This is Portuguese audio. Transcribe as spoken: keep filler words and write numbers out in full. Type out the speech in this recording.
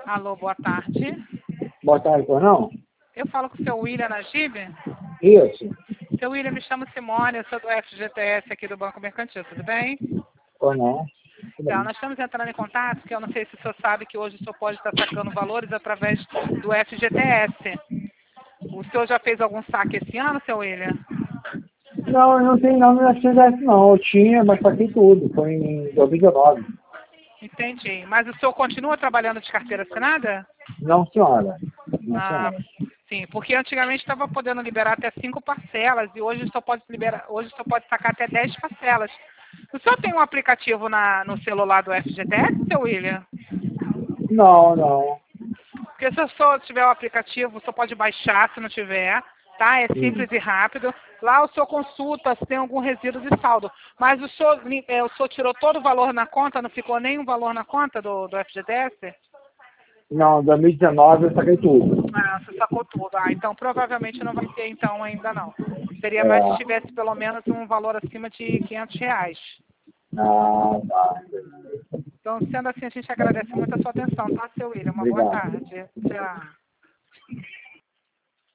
Alô, boa tarde. Boa tarde, por não? Eu falo com o seu William Najib. Isso. Seu William, me chamo Simone, eu sou do F G T S aqui do Banco Mercantil, tudo bem? Ou não? Tudo Então, bem. nós estamos entrando em contato, que eu não sei se o senhor sabe que hoje o senhor pode estar sacando valores através do F G T S. O senhor já fez algum saque esse ano, seu William? Não, eu não tenho nome na F G T S não. Eu tinha, mas paguei tudo. Foi em dois mil e dezenove. Entendi. Mas o senhor continua trabalhando de carteira assinada? Não, senhora. Não, Ah, senhora. sim, porque antigamente estava podendo liberar até cinco parcelas e hoje só pode liberar, hoje só pode sacar até dez parcelas. O senhor tem um aplicativo na, no celular do F G T S, seu William? Não, não. Porque se o senhor tiver o aplicativo, o senhor pode baixar se não tiver, tá? É Hum. simples e rápido. Lá o senhor consulta se tem algum resíduo de saldo. Mas o senhor, é, o senhor tirou todo o valor na conta, não ficou nenhum valor na conta do, do F G T S? Não, dois mil e dezenove eu paguei tudo. Ah, você sacou tudo. Ah, então provavelmente não vai ter então ainda não. Seria mais se É. tivesse pelo menos um valor acima de quinhentos reais. Ah, tá. Então, sendo assim, a gente agradece muito a sua atenção, tá, seu William? Uma boa Obrigado. tarde. Tchau.